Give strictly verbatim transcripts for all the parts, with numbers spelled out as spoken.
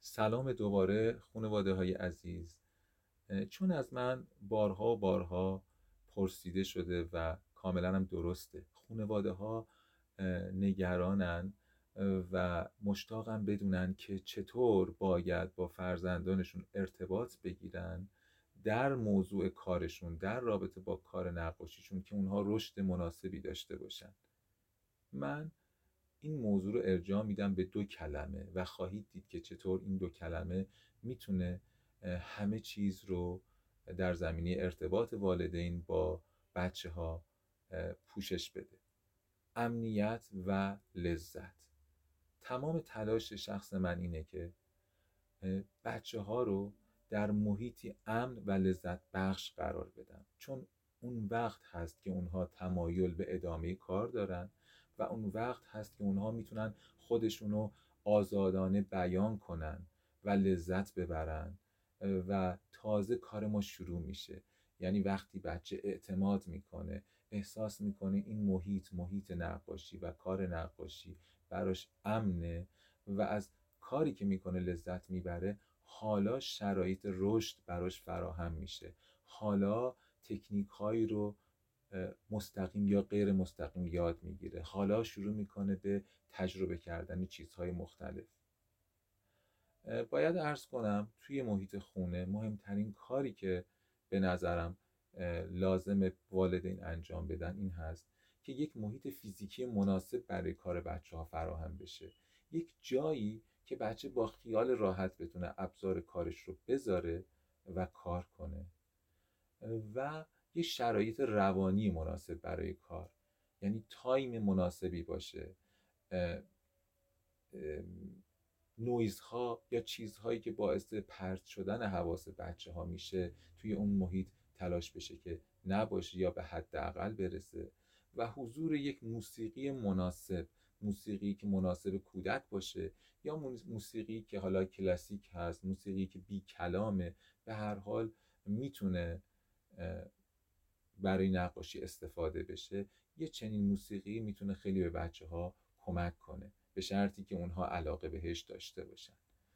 سلام دوباره خانواده های عزیز. چون از من بارها و بارها پرسیده شده و کاملا هم درسته، خانواده ها نگرانن و مشتاقن بدونن که چطور باید با فرزندانشون ارتباط بگیرن در موضوع کارشون، در رابطه با کار نقاشیشون، که اونها رشد مناسبی داشته باشن. من این موضوع رو ارجاع میدم به دو کلمه و خواهید دید که چطور این دو کلمه میتونه همه چیز رو در زمینه ارتباط والدین با بچه ها پوشش بده: امنیت و لذت. تمام تلاش شخص من اینه که بچه ها رو در محیطی امن و لذت بخش قرار بدم، چون اون وقت هست که اونها تمایل به ادامه کار دارن و اون وقت هست که اونها میتونن خودشونو آزادانه بیان کنن و لذت ببرن و تازه کار ما شروع میشه. یعنی وقتی بچه اعتماد میکنه، احساس میکنه این محیط محیط نقاشی و کار نقاشی براش امنه و از کاری که میکنه لذت میبره، حالا شرایط رشد براش فراهم میشه. حالا تکنیک هایی رو مستقیم یا غیر مستقیم یاد میگیره. حالا شروع میکنه به تجربه کردن چیزهای مختلف. باید عرض کنم توی محیط خونه مهمترین کاری که به نظرم لازم والدین انجام بدن این هست که یک محیط فیزیکی مناسب برای کار بچه ها فراهم بشه. یک جایی که بچه با خیال راحت بتونه ابزار کارش رو بذاره و کار کنه و یه شرایط روانی مناسب برای کار، یعنی تایم مناسبی باشه. نویزها یا چیزهایی که باعث پرت شدن حواس بچه ها میشه توی اون محیط تلاش بشه که نباشه یا به حداقل برسه، و حضور یک موسیقی مناسب، موسیقی که مناسب کودک باشه یا موسیقی که حالا کلاسیک هست، موسیقی که بی کلامه، به هر حال میتونه برای نقاشی استفاده بشه. یه چنین موسیقی میتونه خیلی به بچه ها کمک کنه، به شرطی که اونها علاقه بهش داشته باشن.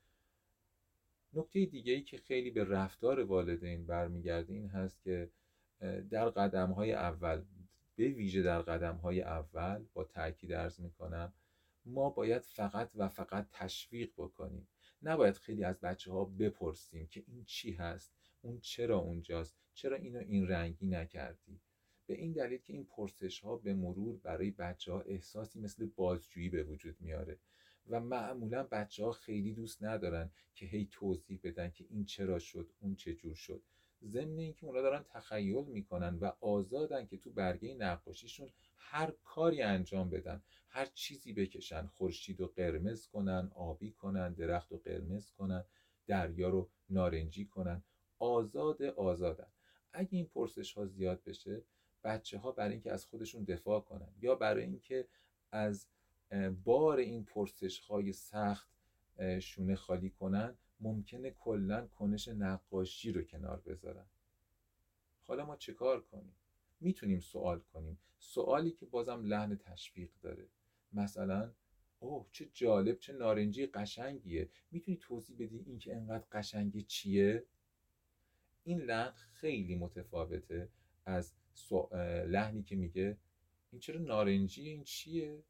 نکته دیگه‌ای که خیلی به رفتار والدین برمیگرده این هست که در قدم‌های اول، به ویژه در قدم‌های اول، با تأکید عرض می‌کنم، ما باید فقط و فقط تشویق بکنیم. نباید خیلی از بچه‌ها بپرسیم که این چی هست، اون چرا اونجاست، چرا اینو این رنگی نکردی. به این دلیل که این پرسش‌ها به مرور برای بچه‌ها احساسی مثل بازجویی به وجود میاره و معمولا بچه‌ها خیلی دوست ندارن که هی توضیح بدن که این چرا شد، اون چه جور شد. ضمن اینکه اونا دارن تخیل میکنن و آزادن که تو برگه نقاشیشون هر کاری انجام بدن، هر چیزی بکشن، خورشید رو قرمز کنن، آبی کنن، درخت رو قرمز کنن، دریا رو نارنجی کنن. آزاد آزادن. اگه این پرسش ها زیاد بشه، بچه ها برای اینکه از خودشون دفاع کنن یا برای اینکه از بار این پرسش های سخت شونه خالی کنن، ممکنه کلن کنش نقاشی رو کنار بذارن. حالا ما چه کار کنیم؟ میتونیم سوال کنیم، سوالی که بازم لحن تشویق داره. مثلا اوه چه جالب، چه نارنجی قشنگیه، میتونی توضیح بدی این که انقدر قشنگه چیه؟ این لحن خیلی متفاوته از لحنی که میگه این چرا نارنجیه، این چیه؟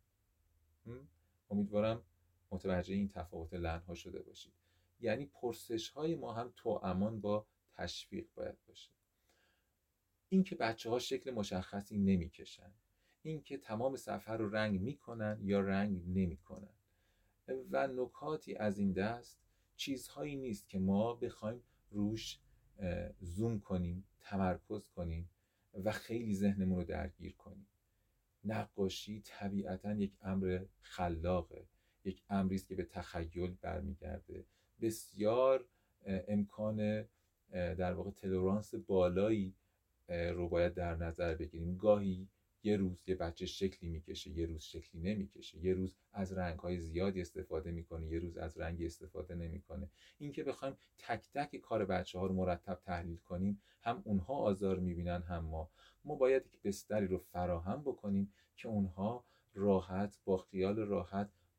امیدوارم متوجه این تفاوت لحن‌ها شده باشید. یعنی پرسش‌های ما هم توامان با تشویق باید باشه. این که بچه‌ها شکل مشخصی نمی‌کشن، این که تمام صفحه رو رنگ می‌کنن یا رنگ نمی‌کنن و نکاتی از این دست، چیزهایی نیست که ما بخوایم روش زوم کنیم، تمرکز کنیم و خیلی ذهنمون رو درگیر کنیم. نقاشی طبیعتاً یک امر خلاقه، یک امری است که به تخیل برمیگرده. بسیار امکان در واقع تلرانس بالایی رو باید در نظر بگیریم. گاهی یه روز یه بچه شکلی میکشه، یه روز شکلی نمیکشه، یه روز از رنگ‌های زیادی استفاده میکنه، یه روز از رنگی استفاده نمیکنه. این که بخوایم تک تک کار بچه‌ها رو مرتب تحلیل کنیم، هم اونها آزار میبینن هم ما. ما باید یک بستری رو فراهم بکنیم که اونها راحت، با خیال راحت،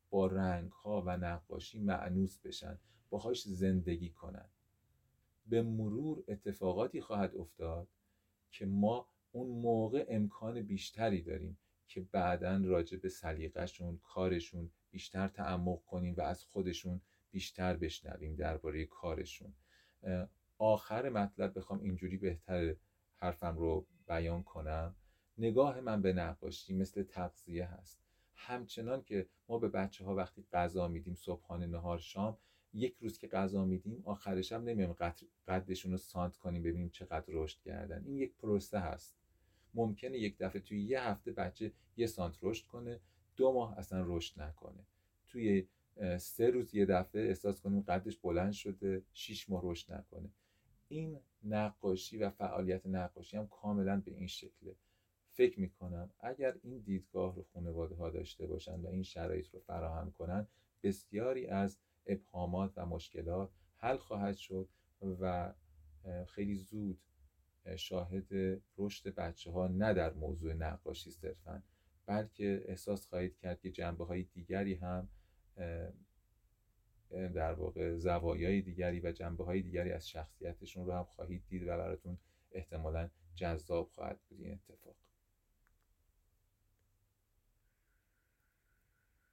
با رنگ‌ها و نقاشی مأنوس بشن، باهاش زندگی کنن. به مرور اتفاقاتی خواهد افتاد که ما اون موقع امکان بیشتری داریم که بعداً راجع به سلیقه‌شون، کارشون بیشتر تعمق کنیم و از خودشون بیشتر بشنویم درباره کارشون. آخر مطلب بخوام اینجوری بهتر حرفم رو بیان کنم، نگاه من به نقاشی مثل تغذیه هست. همچنان که ما به بچه ها وقتی غذا میدیم، صبحانه، نهار، شام، یک روز که غذا میدیم آخرش هم نمیایم قدشون رو سانت کنیم ببینیم چقدر رشد کردن. این یک پروسه هست. ممکنه یک دفعه توی یه هفته بچه یه سانت رشد کنه، دو ماه اصلا رشد نکنه. توی سه روز یه دفعه احساس کنیم قدش بلند شده، شیش ماه رشد نکنه. این نقاشی و فعالیت نقاشی هم کاملا به این شکله. فکر میکنم اگر این دیدگاه رو خانواده ها داشته باشن و این شرایط رو فراهم کنن، بسیاری از ابهامات و مشکلات حل خواهد شد و خیلی زود شاهد رشد بچه ها نه در موضوع نقاشی صرفاً، بلکه احساس خواهید کرد که جنبه های دیگری هم، در واقع زوایای دیگری و جنبه های دیگری از شخصیتشون رو هم خواهید دید و براتون احتمالاً جذاب خواهد بود این اتفاق.